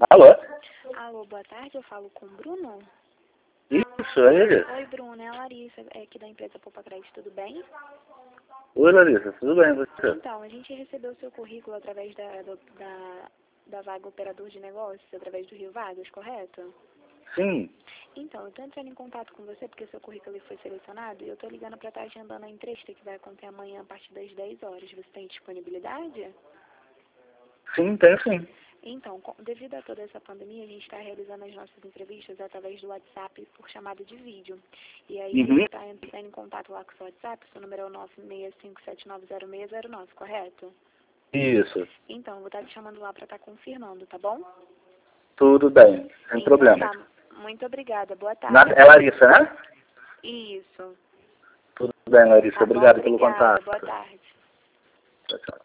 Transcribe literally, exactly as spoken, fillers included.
Alô? Alô, boa tarde, eu falo com o Bruno? Isso, é ele? Oi, Bruno, é a Larissa, é aqui da empresa Poupa Crédito, tudo bem? Oi, Larissa, tudo bem, você? Então, a gente recebeu o seu currículo através da, do- da, da vaga operador de negócios, através do Rio Vagas, correto? Sim. Então, eu estou entrando em contato com você porque o seu currículo foi selecionado e eu estou ligando para estar agendando a entrevista que vai acontecer amanhã a partir das dez horas. Você tem disponibilidade? Sim, tem sim. Então, com- devido a toda essa pandemia, a gente está realizando as nossas entrevistas através do WhatsApp por chamada de vídeo. E aí, Uhum. você está entrando em contato lá com o seu WhatsApp, seu número é o nove seis cinco sete nove zero seis zero nove, correto? Isso. Então, eu vou estar te chamando lá para estar confirmando, tá bom? Tudo bem, sem Então, problema. tá. Muito obrigada. Boa Na- tarde. É Larissa, né? Isso. Tudo bem, Larissa. Tá bom? Obrigado pelo Obrigada. contato. Boa tarde. Tchau, tchau.